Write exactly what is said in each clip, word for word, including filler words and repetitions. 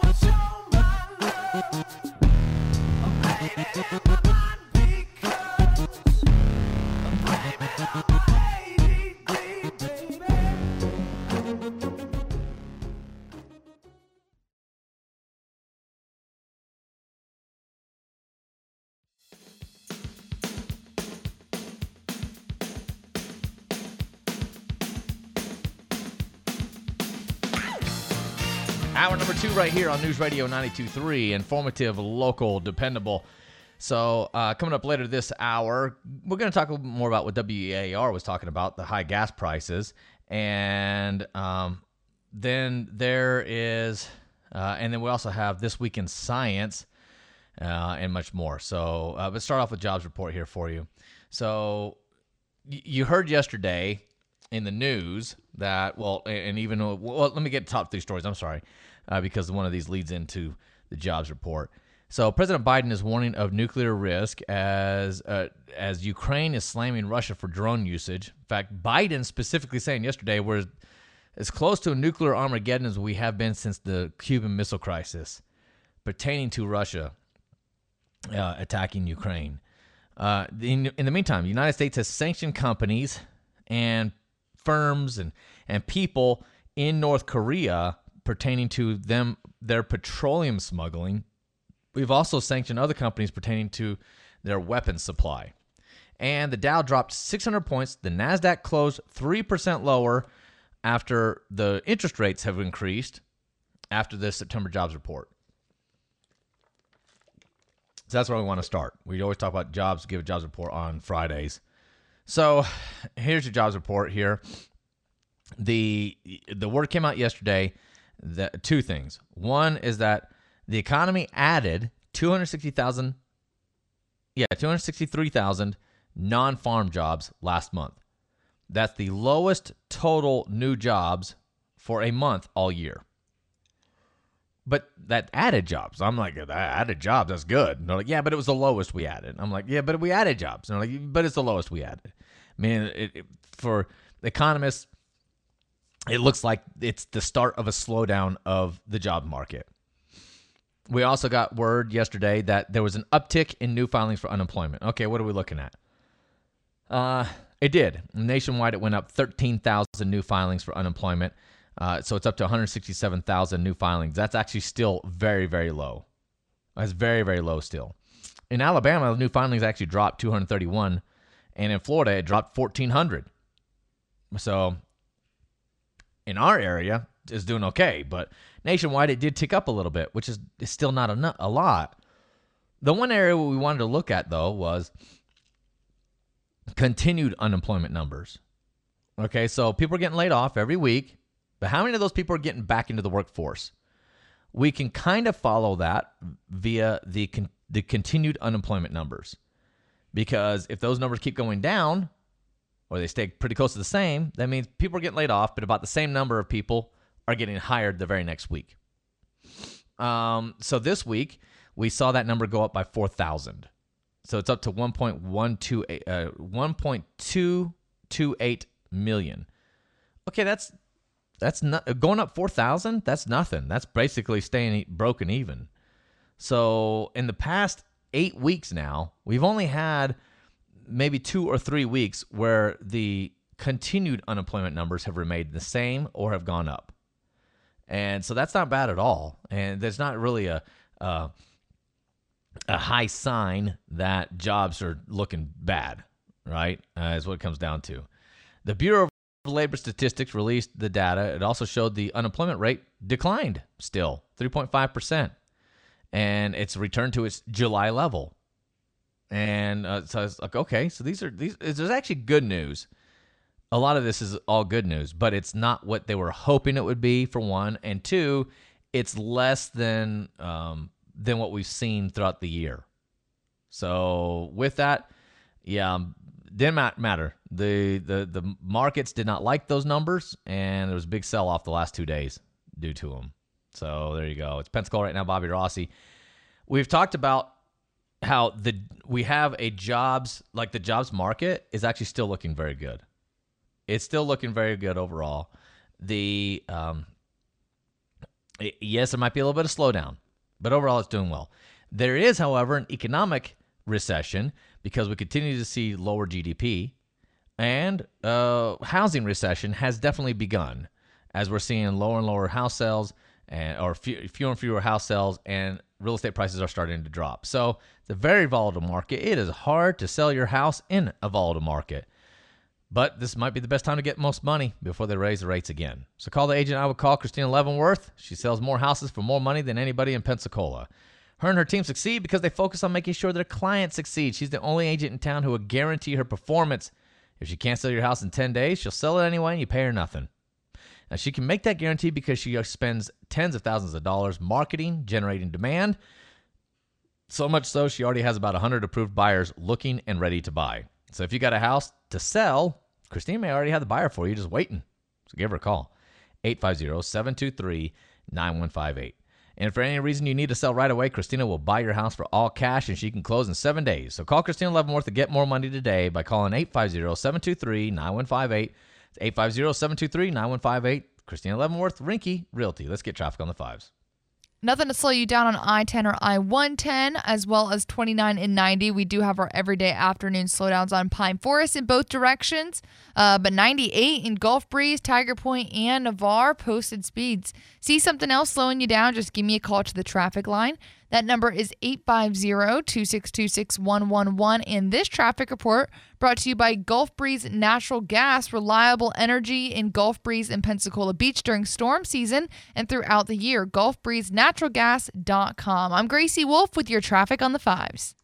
Hour number two right here on News Radio ninety-two point three, informative, local, dependable. So uh, coming up later this hour, we're going to talk a little bit more about what W E A R was talking about, the high gas prices. And um, then there is, uh, and then we also have This Week in Science uh, and much more. So uh, let's start off with jobs report here for you. So y- you heard yesterday in the news that, well, and even, well, let me get top three stories. I'm sorry, uh, because one of these leads into the jobs report. So President Biden is warning of nuclear risk as uh, as Ukraine is slamming Russia for drone usage. In fact, Biden specifically saying yesterday we're as close to a nuclear Armageddon as we have been since the Cuban Missile Crisis pertaining to Russia uh, attacking Ukraine. Uh, in, in the meantime, the United States has sanctioned companies and firms and, and people in North Korea pertaining to them, their petroleum smuggling. We've also sanctioned other companies pertaining to their weapons supply. And the Dow dropped six hundred points. The NASDAQ closed three percent lower after the interest rates have increased after the September jobs report. So that's where we want to start. We always talk about jobs, give a jobs report on Fridays. So here's your jobs report here. The the word came out yesterday that two things. One is that the economy added two hundred sixty thousand, yeah, two hundred sixty-three thousand non-farm jobs last month. That's the lowest total new jobs for a month all year. But that added jobs, I'm like, that added jobs, that's good. And they're like, yeah, but it was the lowest we added. I'm like, yeah, but we added jobs. And they're like, but it's the lowest we added. I mean, it, it, for economists, it looks like it's the start of a slowdown of the job market. We also got word yesterday that there was an uptick in new filings for unemployment. Okay, what are we looking at? Uh, it did. Nationwide, it went up thirteen thousand new filings for unemployment. Uh, so it's up to one hundred sixty-seven thousand new filings. That's actually still very, very low. That's very, very low still. In Alabama, the new filings actually dropped two hundred thirty-one, and in Florida, it dropped fourteen hundred. So in our area, it's doing okay, but nationwide, it did tick up a little bit, which is, is still not a, a lot. The one area we wanted to look at, though, was continued unemployment numbers. Okay, so people are getting laid off every week, but how many of those people are getting back into the workforce? We can kind of follow that via the con- the continued unemployment numbers, because if those numbers keep going down, or they stay pretty close to the same, that means people are getting laid off, but about the same number of people are getting hired the very next week. Um, so this week, we saw that number go up by four thousand. So it's up to one point one two eight, uh, one point two two eight million. Okay, that's that's not going up four thousand. That's nothing. That's basically staying broken even. So in the past eight weeks now, we've only had maybe two or three weeks where the continued unemployment numbers have remained the same or have gone up. And so that's not bad at all. And there's not really a uh, a high sign that jobs are looking bad, right? Uh, is what it comes down to. The Bureau of Labor Statistics released the data. It also showed the unemployment rate declined still, three point five percent. And it's returned to its July level. And uh, so it's like, okay, so these are these. There's actually good news. A lot of this is all good news, but it's not what they were hoping it would be, for one, and two, it's less than um, than what we've seen throughout the year. So with that, yeah, didn't matter. The the the markets did not like those numbers, and there was a big sell off the last two days due to them. So there you go. It's Pensacola right now. Bobby Rossi. We've talked about how the we have a jobs, like the jobs market is actually still looking very good. It's still looking very good overall. The um, It, yes, there might be a little bit of slowdown, but overall it's doing well. There is, however, an economic recession because we continue to see lower G D P, and uh, housing recession has definitely begun as we're seeing lower and lower house sales and or few, fewer and fewer house sales, and real estate prices are starting to drop. So it's a very volatile market. It is hard to sell your house in a volatile market. But this might be the best time to get most money before they raise the rates again. So call the agent I would call, Christina Leavenworth. She sells more houses for more money than anybody in Pensacola. Her and her team succeed because they focus on making sure their clients succeed. She's the only agent in town who will guarantee her performance. If she can't sell your house in ten days, she'll sell it anyway and you pay her nothing. Now, she can make that guarantee because she spends tens of thousands of dollars marketing, generating demand. So much so, she already has about one hundred approved buyers looking and ready to buy. So if you got a house to sell, Christine may already have the buyer for you, just waiting. So give her a call, eight five zero, seven two three, nine one five eight. And if for any reason you need to sell right away, Christina will buy your house for all cash, and she can close in seven days. So call Christina Leavenworth to get more money today by calling eight five zero, seven two three, nine one five eight. It's eight five zero, seven two three, nine one five eight. Christina Leavenworth, Rinky Realty. Let's get traffic on the fives. Nothing to slow you down on I ten or I one ten, as well as twenty-nine and ninety. We do have our everyday afternoon slowdowns on Pine Forest in both directions, uh, but ninety-eight in Gulf Breeze, Tiger Point, and Navarre posted speeds. See something else slowing you down? Just give me a call to the traffic line. That number is eight five zero, two six two, six one one one. And this traffic report brought to you by Gulf Breeze Natural Gas, reliable energy in Gulf Breeze and Pensacola Beach during storm season and throughout the year. Gulf Breeze Natural Gas dot com. I'm Gracie Wolf with your traffic on the fives.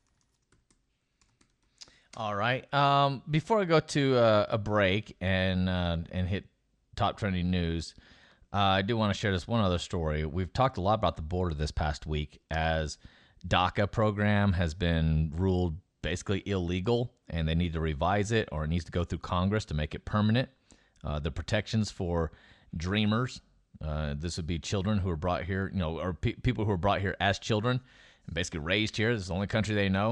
All right. Um, before I go to uh, a break and uh, and hit top trending news, Uh, I do want to share this one other story. We've talked a lot about the border this past week as DACA program has been ruled basically illegal, and they need to revise it, or it needs to go through Congress to make it permanent. Uh, the protections for dreamers, uh, this would be children who are brought here, you know, or pe- people who are brought here as children and basically raised here. This is the only country they know.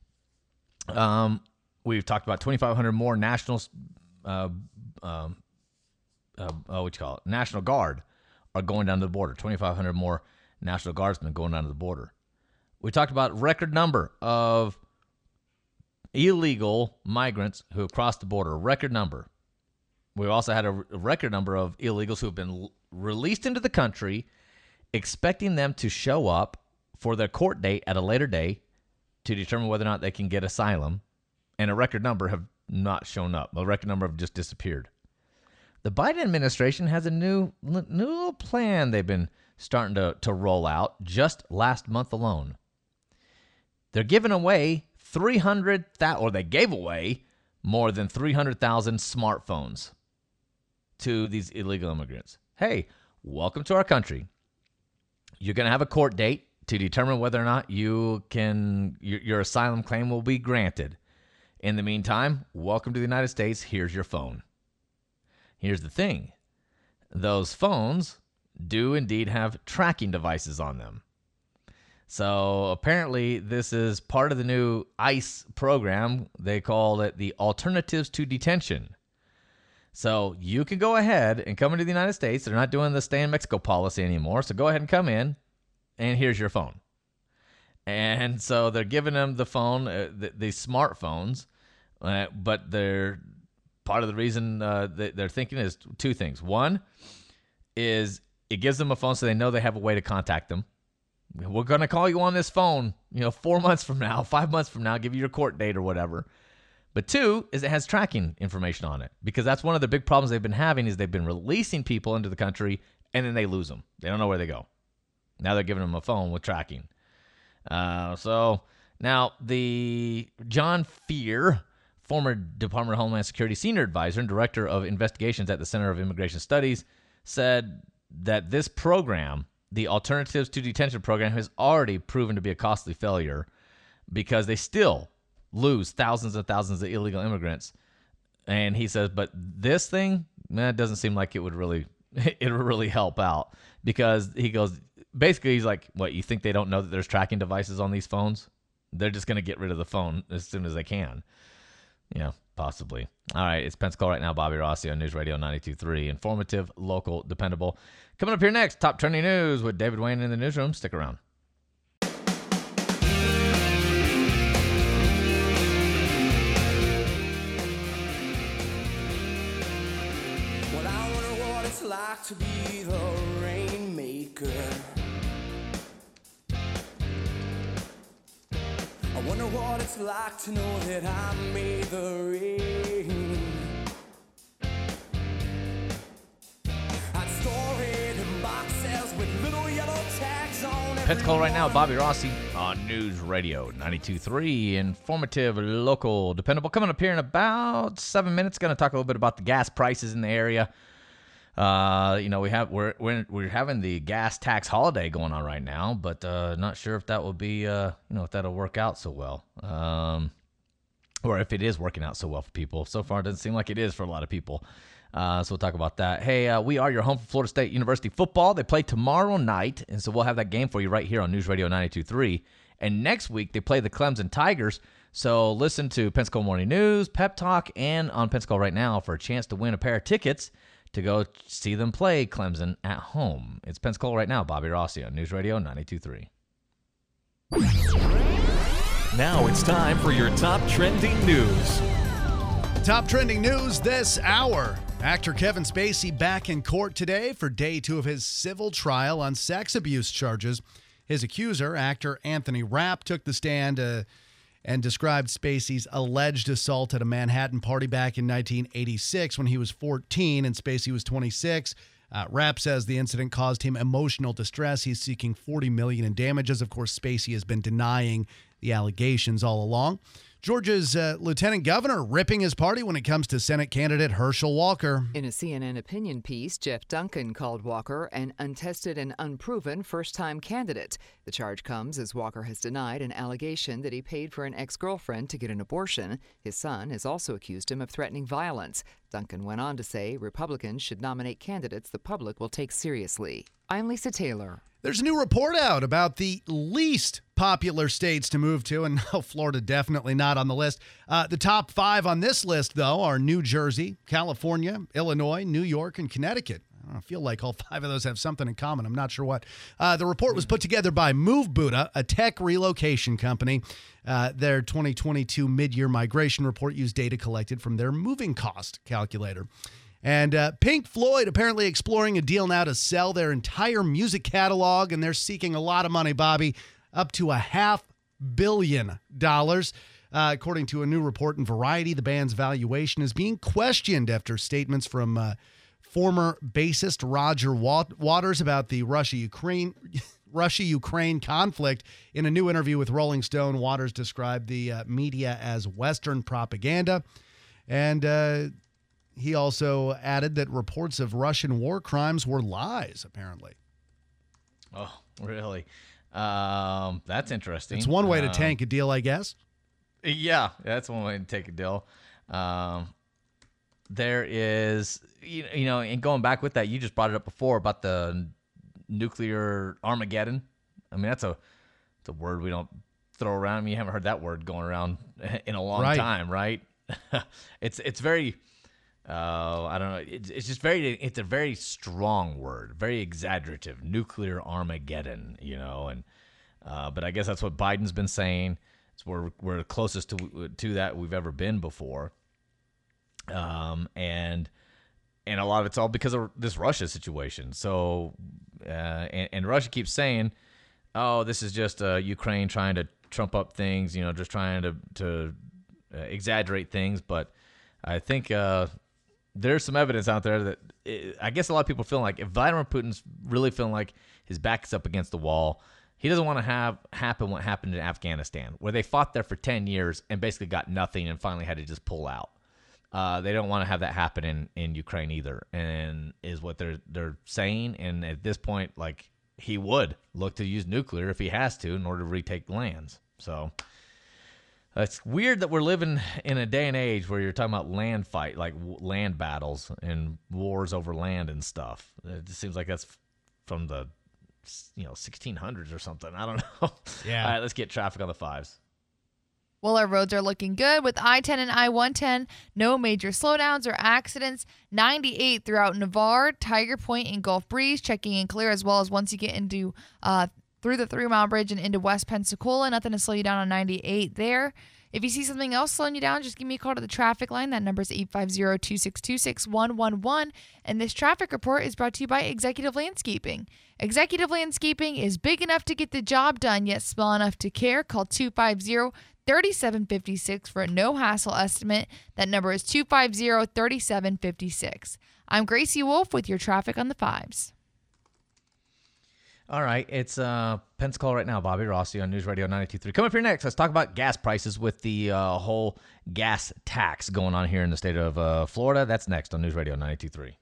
Um, we've talked about twenty-five hundred more nationals. Uh, um, Uh, uh, what you call it, National Guard are going down to the border. twenty-five hundred more National Guardsmen going down to the border. We talked about record number of illegal migrants who have crossed the border, record number. We also had a, a record number of illegals who have been l- released into the country, expecting them to show up for their court date at a later day to determine whether or not they can get asylum, and a record number have not shown up. A record number have just disappeared. The Biden administration has a new new little plan they've been starting to, to roll out just last month alone. They're giving away three hundred thousand, or they gave away more than three hundred thousand smartphones to these illegal immigrants. Hey, welcome to our country. You're going to have a court date to determine whether or not you can your, your asylum claim will be granted. In the meantime, welcome to the United States. Here's your phone. Here's the thing. Those phones do indeed have tracking devices on them. So apparently this is part of the new ICE program. They call it the Alternatives to Detention. So you can go ahead and come into the United States. They're not doing the stay in Mexico policy anymore. So go ahead and come in, and here's your phone. And so they're giving them the phone, uh, the, the smartphones, uh, but they're part of the reason uh, that they're thinking is two things. One is it gives them a phone so they know they have a way to contact them. We're going to call you on this phone, you know, four months from now, five months from now, give you your court date or whatever. But two is it has tracking information on it, because that's one of the big problems they've been having is they've been releasing people into the country and then they lose them. They don't know where they go. Now they're giving them a phone with tracking. Uh, so now the John Fear, former Department of Homeland Security senior advisor and director of investigations at the Center of Immigration Studies, said that this program, the Alternatives to Detention program, has already proven to be a costly failure because they still lose thousands and thousands of illegal immigrants. And he says, but this thing, man, it doesn't seem like it would really, it would really help out, because he goes, basically he's like, what, you think they don't know that there's tracking devices on these phones? They're just going to get rid of the phone as soon as they can. Yeah, possibly. All right, it's Pensacola right now. Bobby Rossi on News Radio ninety-two point three. Informative, local, dependable. Coming up here next, top trending news with David Wayne in the newsroom. Stick around. Well, I wonder what it's like to be the rainmaker. I wonder what it's like to know that I made the rain. I'd store it in boxes with little yellow tags on every Pensacola right now, one. Bobby Rossi on News Radio ninety-two point three. Informative, local, dependable. Coming up here in about seven minutes, going to talk a little bit about the gas prices in the area. Uh, you know, we have we're we're we're having the gas tax holiday going on right now, but uh, not sure if that will be uh, you know, if that'll work out so well, um, or if it is working out so well for people. So far, it doesn't seem like it is for a lot of people. Uh, so we'll talk about that. Hey, uh, we are your home for Florida State University football. They play tomorrow night, and so we'll have that game for you right here on News Radio ninety-two point three. And next week they play the Clemson Tigers. So listen to Pensacola Morning News, Pep Talk, and on Pensacola right now for a chance to win a pair of tickets to go see them play Clemson at home. It's Pensacola right now. Bobby Rossi on News Radio ninety-two point three. Now it's time for your top trending news. Top trending news this hour. Actor Kevin Spacey back in court today for day two of his civil trial on sex abuse charges. His accuser, actor Anthony Rapp, took the stand uh, and described Spacey's alleged assault at a Manhattan party back in nineteen eighty-six when he was fourteen and Spacey was twenty-six. Uh, Rapp says the incident caused him emotional distress. He's seeking forty million dollars in damages. Of course, Spacey has been denying the allegations all along. Georgia's uh, lieutenant governor ripping his party when it comes to Senate candidate Herschel Walker. In a C N N opinion piece, Jeff Duncan called Walker an untested and unproven first-time candidate. The charge comes as Walker has denied an allegation that he paid for an ex-girlfriend to get an abortion. His son has also accused him of threatening violence. Duncan went on to say Republicans should nominate candidates the public will take seriously. I'm Lisa Taylor. There's a new report out about the least popular states to move to, and no, Florida definitely not on the list. Uh, the top five on this list, though, are New Jersey, California, Illinois, New York, and Connecticut. I don't know, I feel like all five of those have something in common. I'm not sure what. Uh, the report was put together by Move Buddha, a tech relocation company. Uh, their twenty twenty-two mid-year migration report used data collected from their moving cost calculator. And uh, Pink Floyd apparently exploring a deal now to sell their entire music catalog, and they're seeking a lot of money, Bobby, up to a half billion dollars. Uh, according to a new report in Variety, the band's valuation is being questioned after statements from uh, former bassist Roger Waters about the Russia-Ukraine Russia-Ukraine conflict. In a new interview with Rolling Stone, Waters described the uh, media as Western propaganda, and uh, he also added that reports of Russian war crimes were lies, apparently. Oh, really? Um, that's interesting. It's one way to Um, tank a deal, I guess. Yeah, that's one way to take a deal. Um, there is, you, you know, and going back with that, you just brought it up before about the nuclear Armageddon. I mean, that's a, it's a word we don't throw around. I mean, you haven't heard that word going around in a long Right. time, right? it's it's very, uh, I don't know. It's, it's just very, it's a very strong word, very exaggerative. Nuclear Armageddon, you know, and uh, but I guess that's what Biden's been saying. It's we're we're closest to to that we've ever been before. Um, and and a lot of it's all because of this Russia situation. So, uh, and, and Russia keeps saying, "Oh, this is just uh, Ukraine trying to trump up things, you know, just trying to to uh, exaggerate things." But I think uh, there's some evidence out there that it, I guess a lot of people feel like if Vladimir Putin's really feeling like his back is up against the wall, he doesn't want to have happen what happened in Afghanistan, where they fought there for ten years and basically got nothing and finally had to just pull out. Uh, they don't want to have that happen in, in Ukraine either, and is what they're they're saying. And at this point, like, he would look to use nuclear if he has to in order to retake lands. So it's weird that we're living in a day and age where you're talking about land fight, like w- land battles and wars over land and stuff. It just seems like that's from the you know sixteen hundreds or something. I don't know. Yeah. All right, let's get traffic on the fives. Well, our roads are looking good with I ten and I one ten. No major slowdowns or accidents. ninety-eight throughout Navarre, Tiger Point, and Gulf Breeze checking in clear, as well as once you get into uh, through the Three Mile Bridge and into West Pensacola. Nothing to slow you down on ninety-eight there. If you see something else slowing you down, just give me a call to the traffic line. That number is eight five zero, two six two, six one one one. And this traffic report is brought to you by Executive Landscaping. Executive Landscaping is big enough to get the job done, yet small enough to care. Call two five zero, three seven five six for a no-hassle estimate. That number is two five zero, three seven five six. I'm Gracie Wolf with your traffic on the fives. All right, it's uh, Pensacola right now. Bobby Rossi on News Radio ninety-two point three. Coming up here next, let's talk about gas prices with the uh, whole gas tax going on here in the state of uh, Florida. That's next on News Radio ninety-two point three.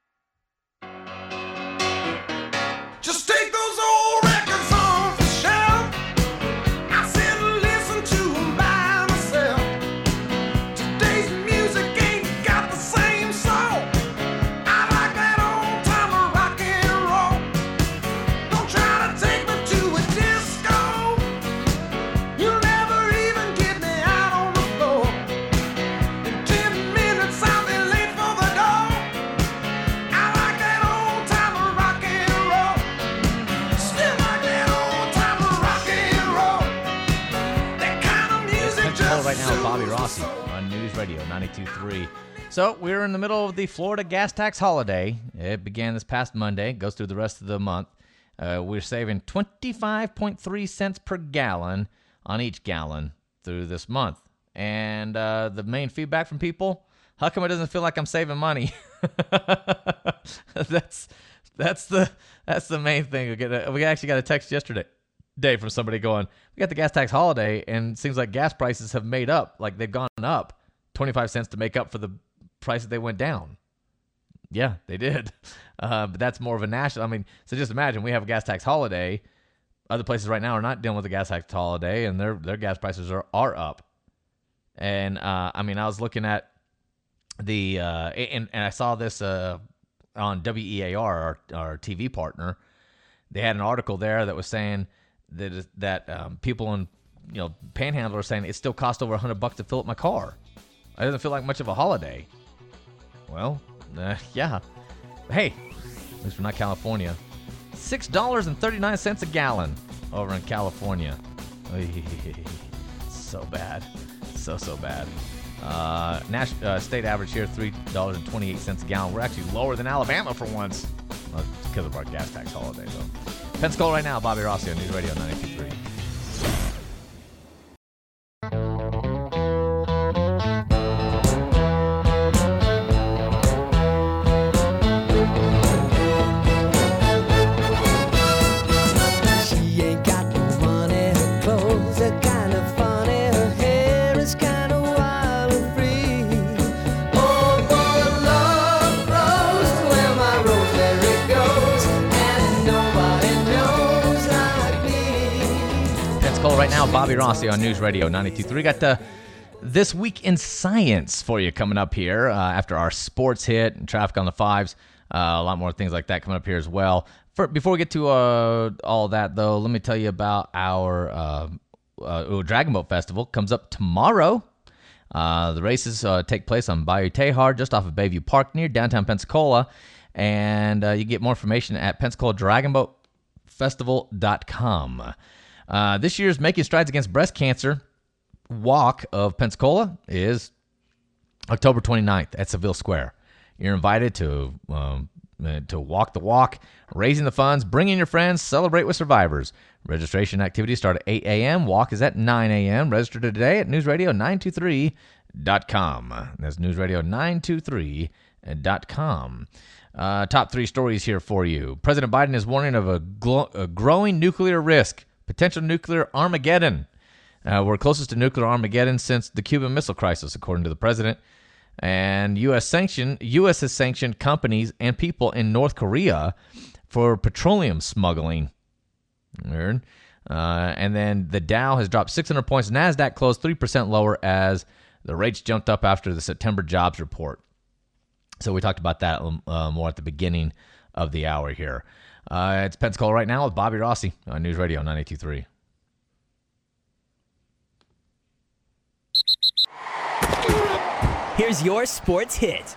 Just take those old records off the shelf. I sit and listen to 'em by myself. Today's music ain't got the same soul. I like that old time of rock and roll. Don't try to take me to a disco. You'll never even get me out on the floor. In ten minutes I'll be late for the door. I like that old time of rock and roll. Still like that old time of rock and roll. That kind of music Pensacola just right now with Bobby suits Rossi my soul. on News Radio ninety-two point three. So we're in the middle of the Florida gas tax holiday. It began this past Monday, goes through the rest of the month. Uh, we're saving twenty-five point three cents per gallon on each gallon through this month. And uh, the main feedback from people, how come it doesn't feel like I'm saving money? that's that's the that's the main thing. We, get a, we actually got a text yesterday day from somebody going, we got the gas tax holiday, and it seems like gas prices have made up, like they've gone up twenty-five cents to make up for the price that they went down. Yeah, they did. Uh, but that's more of a national. I mean, so just imagine we have a gas tax holiday. Other places right now are not dealing with a gas tax holiday, and their their gas prices are, are up. And uh, I mean, I was looking at the uh, and and I saw this uh, on W E A R, our, our T V partner. They had an article there that was saying that that um, people in you know Panhandle are saying it still costs over a hundred bucks to fill up my car. It doesn't feel like much of a holiday. Well, uh, yeah. Hey, at least we're not California. Six dollars and thirty nine cents a gallon over in California. So bad, so so bad. Uh, national uh, state average here three dollars and twenty eight cents a gallon. We're actually lower than Alabama for once. Well, it's because of our gas tax holiday though. Pensacola right now. Bobby Rossi on News Radio ninety-two point three. She ain't got no money, her clothes are kind of funny, her hair is kind of wild and free. Oh, boy, love grows where my rosemary goes, and nobody knows like me. Pensacola right now. Bobby Rossi on News Radio ninety-two point three. Got uh, This Week in Science for you coming up here uh, after our sports hit and traffic on the fives. Uh, a lot more things like that coming up here as well. For, before we get to uh, all that, though, let me tell you about our uh, uh, Dragon Boat Festival. Comes up tomorrow. Uh, the races uh, take place on Bayou Tejar, just off of Bayview Park, near downtown Pensacola. And uh, you get more information at pensacola dragon boat festival dot com. Uh, this year's Making Strides Against Breast Cancer walk of Pensacola is October twenty-ninth at Seville Square. You're invited to um, uh, to walk the walk, raising the funds, bring in your friends, celebrate with survivors. Registration activities start at eight a.m. Walk is at nine a.m. Register today at news radio nine two three dot com. That's news radio nine two three dot com. Uh, top three stories here for you. President Biden is warning of a, glo- a growing nuclear risk, potential nuclear Armageddon. Uh, we're closest to nuclear Armageddon since the Cuban Missile Crisis, according to the president. And U S sanction, U S has sanctioned companies and people in North Korea for petroleum smuggling. Weird. Uh, and then the Dow has dropped six hundred points. NASDAQ closed three percent lower as the rates jumped up after the September jobs report. So we talked about that uh, more at the beginning of the hour here. Uh, it's Pensacola right now with Bobby Rossi on News Radio ninety-two point three. Here's your sports hit.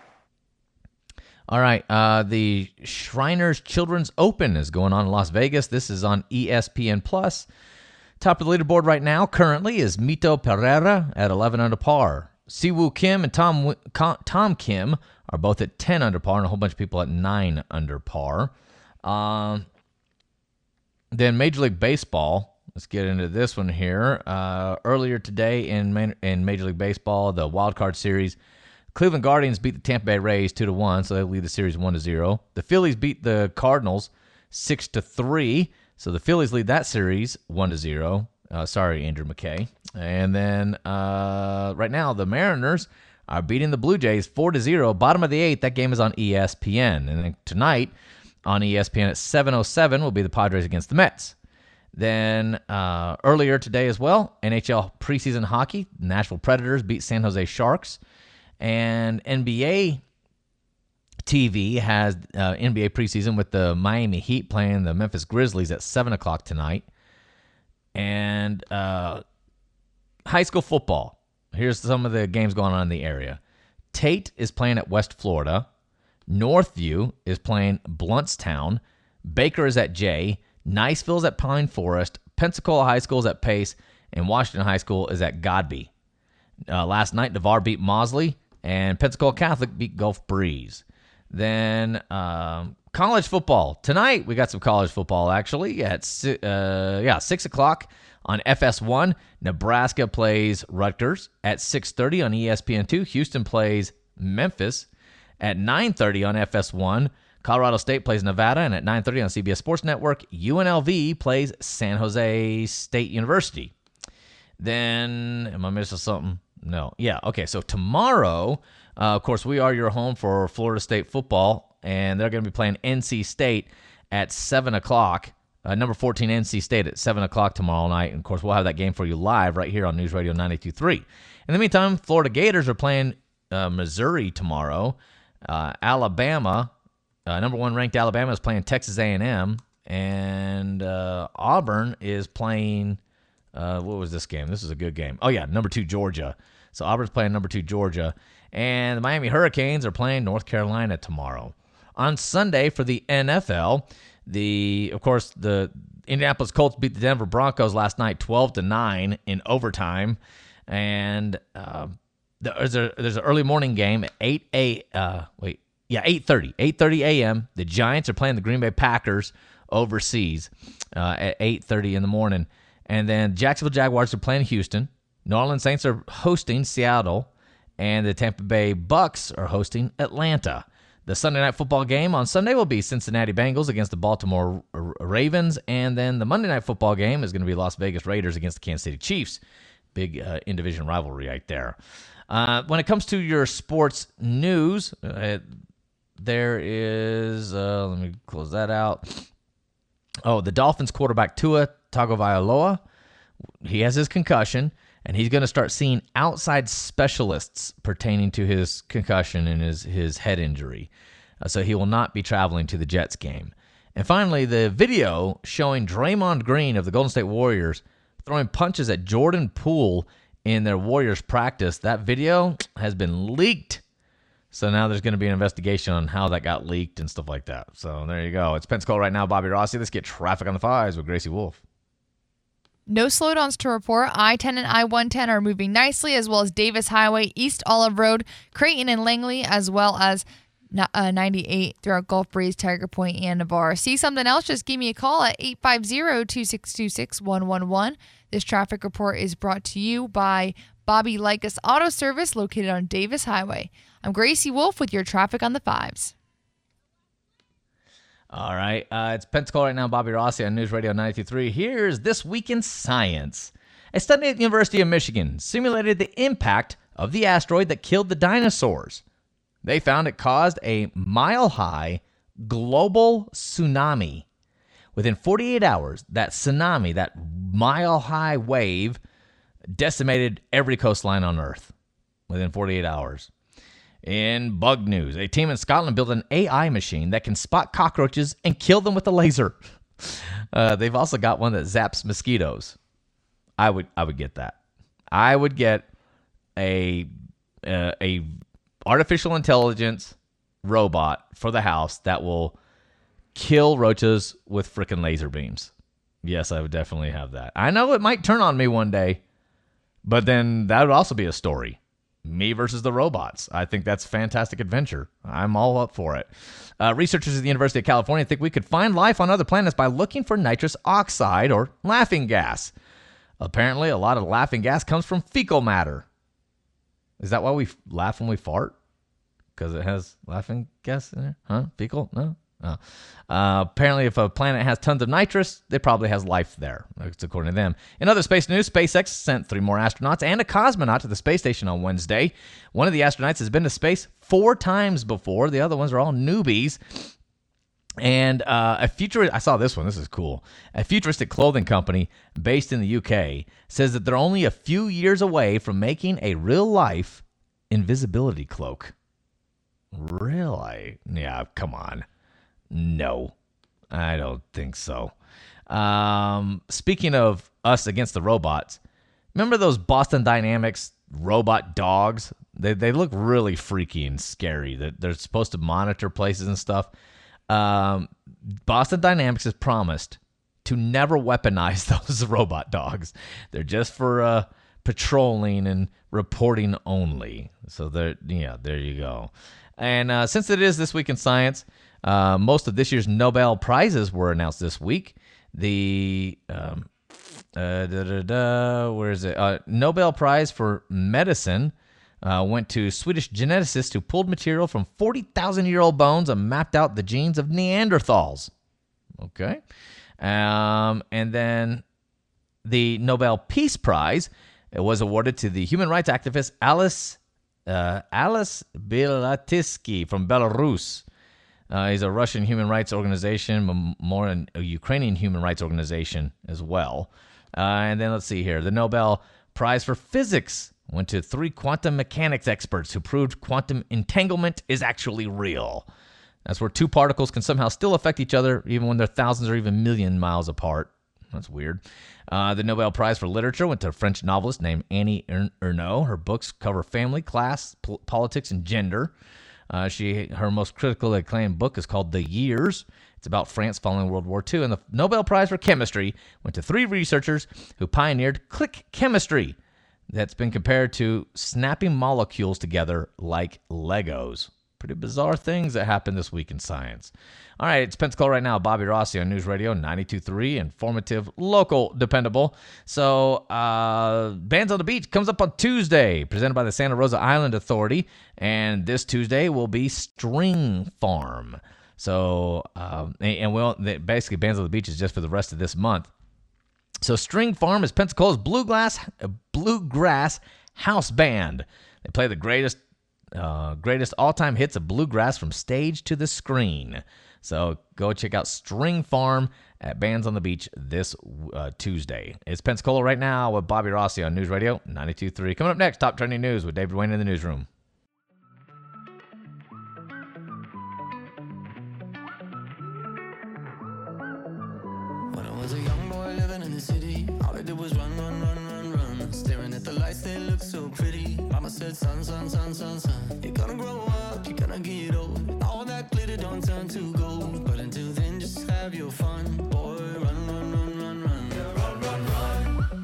All right, uh, the Shriners Children's Open is going on in Las Vegas. This is on E S P N Plus. Top of the leaderboard right now currently is Mito Pereira at eleven under par. Siwoo Kim and Tom Tom Kim are both at ten under par, and a whole bunch of people at nine under par. Um, then Major League Baseball. Let's get into this one here. Uh, earlier today in in Major League Baseball, the Wild Card Series, Cleveland Guardians beat the Tampa Bay Rays two to one, so they lead the series one to zero. The Phillies beat the Cardinals six to three, so the Phillies lead that series one to zero. Uh, sorry, Andrew McKay. And then uh, right now, the Mariners are beating the Blue Jays four to zero. Bottom of the eighth, that game is on E S P N. And then tonight on E S P N at seven oh seven will be the Padres against the Mets. Then uh, earlier today as well, N H L preseason hockey, Nashville Predators beat San Jose Sharks. And N B A T V has uh, N B A preseason with the Miami Heat playing the Memphis Grizzlies at seven o'clock tonight. And uh, high school football. Here's some of the games going on in the area. Tate is playing at West Florida. Northview is playing Bluntstown. Baker is at J. Niceville's at Pine Forest. Pensacola High School is at Pace. And Washington High School is at Godby. Uh, last night, Navarre beat Mosley. And Pensacola Catholic beat Gulf Breeze. Then um, college football. Tonight, we got some college football, actually. At uh, yeah, six o'clock on F S one. Nebraska plays Rutgers. At six thirty on E S P N two. Houston plays Memphis. At nine thirty on F S one. Colorado State plays Nevada. And at nine thirty on C B S Sports Network, U N L V plays San Jose State University. Then, am I missing something? No. Yeah. Okay. So tomorrow, uh, of course, we are your home for Florida State football, and they're going to be playing N C State at seven o'clock. Uh, number fourteen, N C State at seven o'clock tomorrow night. And, of course, we'll have that game for you live right here on News Radio ninety-two point three. In the meantime, Florida Gators are playing uh, Missouri tomorrow. Uh, Alabama, uh, number one ranked Alabama is playing Texas A and M, and uh, Auburn is playing uh, what was this game? This is a good game. Oh, yeah, number two, Georgia. So Auburn's playing number two, Georgia. And the Miami Hurricanes are playing North Carolina tomorrow. On Sunday for the N F L, the of course, the Indianapolis Colts beat the Denver Broncos last night twelve to nine in overtime. And uh, there's, a, there's an early morning game at eight a, uh, wait, yeah, eight thirty, eight thirty a.m. The Giants are playing the Green Bay Packers overseas uh, at eight thirty in the morning. And then Jacksonville Jaguars are playing Houston. New Orleans Saints are hosting Seattle. And the Tampa Bay Bucks are hosting Atlanta. The Sunday Night Football game on Sunday will be Cincinnati Bengals against the Baltimore Ravens. And then the Monday Night Football game is going to be Las Vegas Raiders against the Kansas City Chiefs. Big uh, in-division rivalry right there. Uh, when it comes to your sports news, uh, there is, uh, let me close that out. Oh, the Dolphins quarterback Tua Tagovailoa, he has his concussion, and he's going to start seeing outside specialists pertaining to his concussion and his, his head injury. Uh, so he will not be traveling to the Jets game. And finally, the video showing Draymond Green of the Golden State Warriors throwing punches at Jordan Poole in their Warriors practice, that video has been leaked. So now there's going to be an investigation on how that got leaked and stuff like that. So there you go. It's Pensacola right now. Bobby Rossi. Let's get traffic on the fives with Gracie Wolf. No slowdowns to report. I ten and I one ten are moving nicely, as well as Davis Highway, East Olive Road, Creighton and Langley, as well as uh, ninety-eight throughout Gulf Breeze, Tiger Point, and Navarre. See something else? Just give me a call at eight five zero, two six two, six one one one. This traffic report is brought to you by Bobby Likas Auto Service, located on Davis Highway. I'm Gracie Wolf with your traffic on the fives. All right. Uh, it's Pensacola right now. Bobby Rossi on News Radio ninety-two point three. Here's This Week in Science. A study at the University of Michigan simulated the impact of the asteroid that killed the dinosaurs. They found it caused a mile-high global tsunami. Within forty-eight hours, that tsunami, that mile-high wave, decimated every coastline on Earth. Within forty-eight hours. In bug news, a team in Scotland built an A I machine that can spot cockroaches and kill them with a laser. Uh, they've also got one that zaps mosquitoes. I would I would get that. I would get a uh, a artificial intelligence robot for the house that will kill roaches with frickin' laser beams. Yes, I would definitely have that. I know it might turn on me one day, but then that would also be a story. Me versus the robots. I think that's a fantastic adventure. I'm all up for it. Uh, researchers at the University of California think we could find life on other planets by looking for nitrous oxide or laughing gas. Apparently, a lot of laughing gas comes from fecal matter. Is that why we laugh when we fart? Because it has laughing gas in there? Huh? Fecal? No? Oh. Uh, apparently, if a planet has tons of nitrous, it probably has life there. That's according to them. In other space news, SpaceX sent three more astronauts and a cosmonaut to the space station on Wednesday. One of the astronauts has been to space four times before. The other ones are all newbies. And uh, a future, I saw this one. This is cool. A futuristic clothing company based in the U K says that they're only a few years away from making a real-life invisibility cloak. Really? Yeah, come on. No, I don't think so. Um, speaking of us against the robots, remember those Boston Dynamics robot dogs? They they look really freaky and scary. They're, they're supposed to monitor places and stuff. Um, Boston Dynamics has promised to never weaponize those robot dogs. They're just for uh, patrolling and reporting only. So there, yeah, there you go. And uh, since it is This Week in Science, Uh, most of this year's Nobel Prizes were announced this week. The um, uh, da, da, da, where is it? Uh, Nobel Prize for Medicine uh, went to Swedish geneticists who pulled material from forty thousand year old bones and mapped out the genes of Neanderthals. Okay. Um, and then the Nobel Peace Prize, it was awarded to the human rights activist Alice uh, Alice Bialatsky from Belarus. Uh, he's a Russian human rights organization, more an, a Ukrainian human rights organization as well. Uh, and then let's see here. The Nobel Prize for Physics went to three quantum mechanics experts who proved quantum entanglement is actually real. That's where two particles can somehow still affect each other even when they're thousands or even million miles apart. That's weird. Uh, the Nobel Prize for Literature went to a French novelist named Annie Ernaux. Her books cover family, class, po- politics, and gender. Uh, she her most critically acclaimed book is called The Years. It's about France following World War Two. And the Nobel Prize for Chemistry went to three researchers who pioneered click chemistry that's been compared to snapping molecules together like Legos. Pretty bizarre things that happened this week in science. All right, it's Pensacola right now. Bobby Rossi on News Radio ninety-two point three, informative, local, dependable. So, uh, Bands on the Beach comes up on Tuesday, presented by the Santa Rosa Island Authority. And this Tuesday will be String Farm. So, um, and we'll, basically, Bands on the Beach is just for the rest of this month. So, String Farm is Pensacola's bluegrass, bluegrass house band. They play the greatest Uh, greatest all-time hits of bluegrass from stage to the screen. So go check out String Farm at Bands on the Beach this uh, Tuesday. It's Pensacola right now with Bobby Rossi on News Radio ninety-two point three. Coming up next, Top Trending News with David Wayne in the newsroom. When I was a young boy living in the city, all I did was run, run, run, run, run. Staring at the lights, they look so pretty. Mama said, son, son, son, son, son, you're gonna grow up, you're gonna get old. All that glitter don't turn to gold. But until then, just have your fun. Boy, run, run, run, run, run. Run, run, run.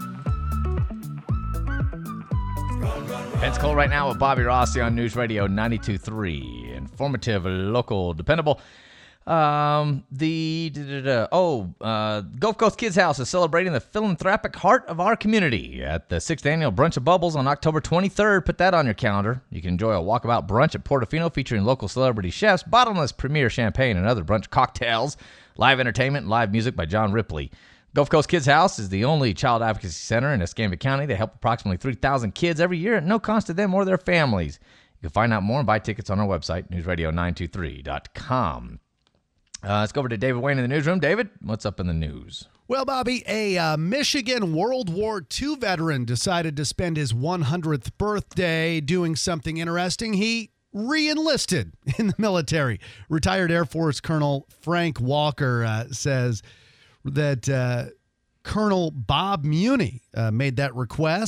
Run, run, run. Pensacola right now with Bobby Rossi on News Radio ninety-two point three. Informative, local, dependable. Um, the, da, da, da, oh, uh, Gulf Coast Kids House is celebrating the philanthropic heart of our community at the sixth annual Brunch of Bubbles on October twenty-third. Put that on your calendar. You can enjoy a walkabout brunch at Portofino featuring local celebrity chefs, bottomless premier champagne, and other brunch cocktails, live entertainment, and live music by John Ripley. Gulf Coast Kids House is the only child advocacy center in Escambia County. They help approximately three thousand kids every year at no cost to them or their families. You can find out more and buy tickets on our website, news radio nine two three dot com. Uh, let's go over to David Wayne in the newsroom. David, what's up in the news? Well, Bobby, a uh, Michigan World War Two veteran decided to spend his one hundredth birthday doing something interesting. He re-enlisted in the military. Retired Air Force Colonel Frank Walker uh, says that uh, Colonel Bob Muni uh, made that request.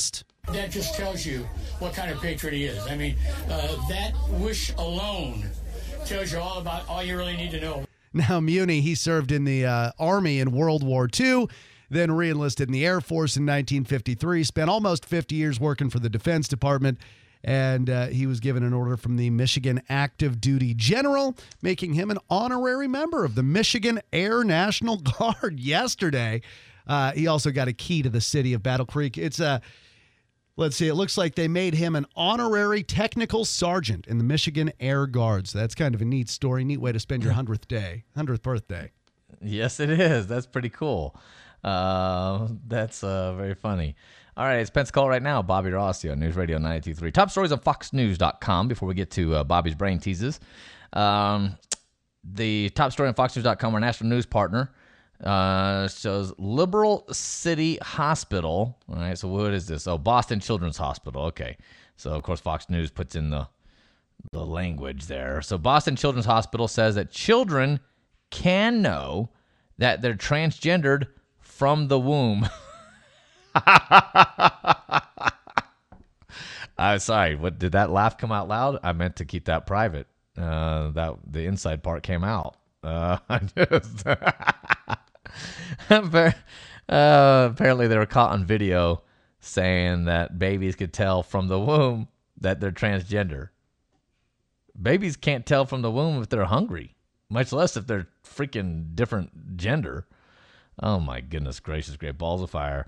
That just tells you what kind of patriot he is. I mean, uh, that wish alone tells you all about all you really need to know. Now, Muni, he served in the uh, Army in World War Two, then re-enlisted in the Air Force in nineteen fifty-three, spent almost fifty years working for the Defense Department, and uh, he was given an order from the Michigan Active Duty General, making him an honorary member of the Michigan Air National Guard yesterday. Uh, he also got a key to the city of Battle Creek. It's a... Let's see, it looks like they made him an honorary technical sergeant in the Michigan Air Guards. That's kind of a neat story, neat way to spend your hundredth day, hundredth birthday. Yes, it is. That's pretty cool. Uh, that's uh, very funny. All right, it's Pensacola right now. Bobby Rossi on News Radio ninety-two point three. Top stories on fox news dot com before we get to uh, Bobby's Brain Teases. Um, the top story on fox news dot com, our national news partner, Uh, shows Liberal City Hospital. All right, so what is this? Oh, Boston Children's Hospital. Okay, so of course Fox News puts in the the language there. So Boston Children's Hospital says that children can know that they're transgendered from the womb. I'm sorry. What did that laugh come out loud? I meant to keep that private. Uh, that the inside part came out. Uh, I just. uh, apparently they were caught on video saying that babies could tell from the womb that they're transgender. Babies can't tell from the womb if they're hungry, much less if they're freaking different gender. Oh my goodness gracious, great balls of fire.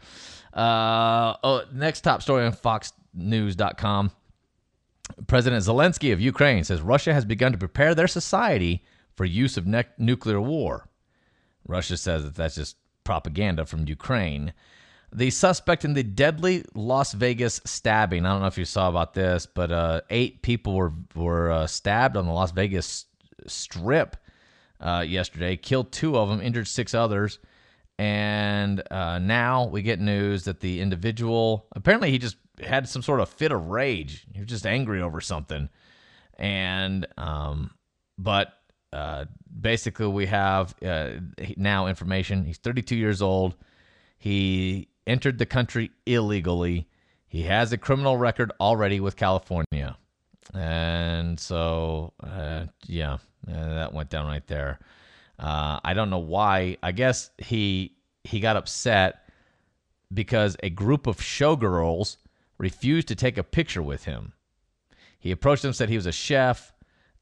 Uh, oh, next top story on fox news dot com. President Zelensky of Ukraine says Russia has begun to prepare their society for use of ne- nuclear war. Russia says that that's just propaganda from Ukraine. The suspect in the deadly Las Vegas stabbing, I don't know if you saw about this, but uh, eight people were were uh, stabbed on the Las Vegas Strip uh, yesterday, killed two of them, injured six others. And uh, now we get news that the individual, apparently he just had some sort of fit of rage. He was just angry over something. And, um, but uh, basically we have uh, now information. He's thirty-two years old. He entered the country illegally. He has a criminal record already with California. And so, uh, yeah, uh, that went down right there. Uh, I don't know why. I guess he he got upset because a group of showgirls refused to take a picture with him. He approached them, said he was a chef,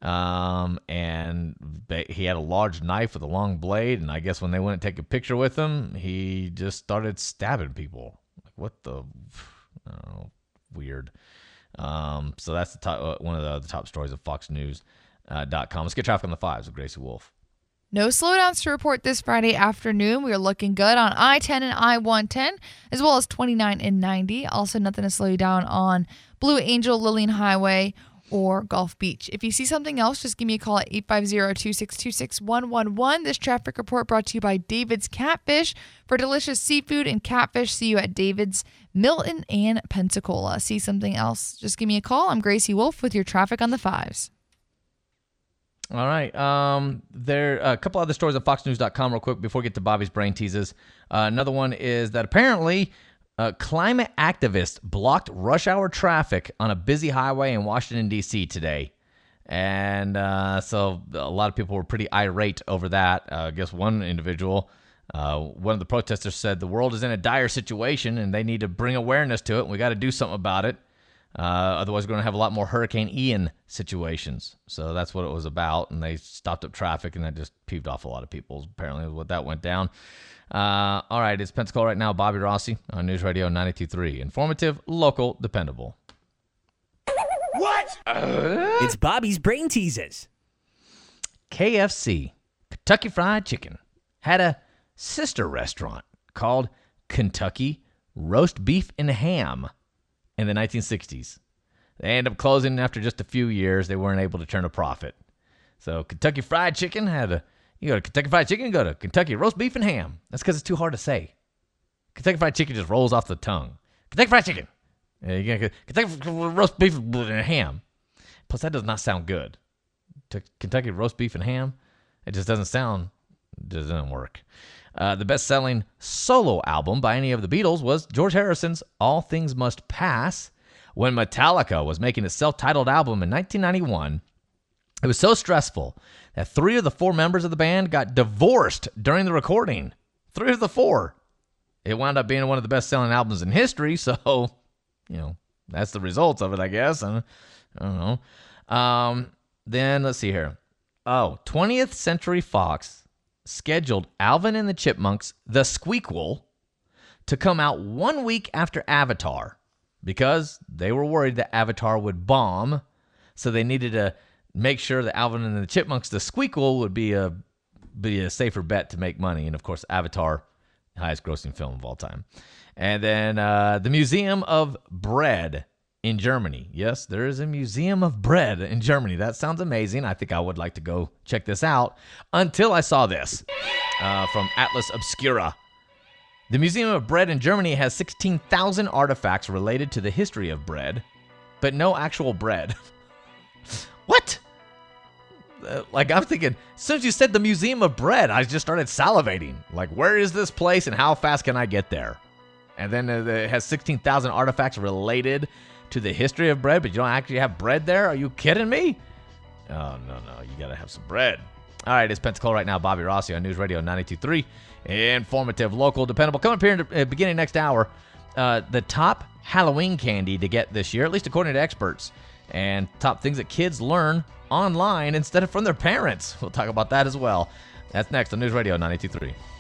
um, and he had a large knife with a long blade. And I guess when they wouldn't take a picture with him, he just started stabbing people. Like, what the? I don't know. Weird. Um, so that's the top, uh, one of the, the top stories of fox news dot com. Let's get traffic on the fives with Gracie Wolf. No slowdowns to report this Friday afternoon. We are looking good on I ten and I one ten, as well as twenty-nine and ninety. Also, nothing to slow you down on Blue Angel, Lillian Highway, or Gulf Beach. If you see something else, just give me a call at eight five zero, two six two, six one one one. This traffic report brought to you by David's Catfish. For delicious seafood and catfish, see you at David's, Milton, and Pensacola. See something else? Just give me a call. I'm Gracie Wolf with your traffic on the fives. All right. Um, there are a couple other stories on fox news dot com real quick before we get to Bobby's Brain Teases. Uh, another one is that apparently uh, climate activists blocked rush hour traffic on a busy highway in Washington, D C today. And uh, so a lot of people were pretty irate over that. Uh, I guess one individual, uh, one of the protesters said the world is in a dire situation and they need to bring awareness to it. And we got to do something about it. Uh, otherwise, we're going to have a lot more Hurricane Ian situations. So that's what it was about. And they stopped up traffic, and that just peeved off a lot of people. Apparently, what that went down. Uh, all right, it's Pensacola right now. Bobby Rossi on News Radio ninety-two point three. Informative, local, dependable. What? Uh, it's Bobby's Brain Teases. K F C, Kentucky Fried Chicken, had a sister restaurant called Kentucky Roast Beef and Ham in the nineteen sixties. They ended up closing after just a few years. They weren't able to turn a profit. So Kentucky Fried Chicken had a, you go to Kentucky Fried Chicken, go to Kentucky Roast Beef and Ham. That's because it's too hard to say. Kentucky Fried Chicken just rolls off the tongue. Kentucky Fried Chicken. Yeah, you get Kentucky Roast Beef and Ham. Plus, that does not sound good. Kentucky Roast Beef and Ham, it just doesn't sound Doesn't work. Uh, the best-selling solo album by any of the Beatles was George Harrison's All Things Must Pass. When Metallica was making a self-titled album in nineteen ninety-one, it was so stressful that three of the four members of the band got divorced during the recording. Three of the four. It wound up being one of the best-selling albums in history, so, you know, that's the results of it, I guess. I don't, I don't know. Um, then, let's see here. Oh, twentieth Century Fox scheduled Alvin and the Chipmunks, The Squeakquel, to come out one week after Avatar because they were worried that Avatar would bomb, so they needed to make sure that Alvin and the Chipmunks, The Squeakquel, would be a, be a safer bet to make money. And, of course, Avatar, highest grossing film of all time. And then uh, the Museum of Bread in Germany. Yes, there is a Museum of Bread in Germany. That sounds amazing. I think I would like to go check this out until I saw this uh, from Atlas Obscura. The Museum of Bread in Germany has sixteen thousand artifacts related to the history of bread, but no actual bread. What? Uh, like, I'm thinking, as soon as you said the Museum of Bread, I just started salivating. Like, where is this place and how fast can I get there? And then uh, it has sixteen thousand artifacts related to the history of bread, but you don't actually have bread there? Are you kidding me? Oh, no, no. You got to have some bread. All right, it's Pensacola right now. Bobby Rossi on News Radio ninety-two point three. Informative, local, dependable. Coming up here in the uh, beginning next hour, uh, the top Halloween candy to get this year, at least according to experts, and top things that kids learn online instead of from their parents. We'll talk about that as well. That's next on News Radio ninety-two point three.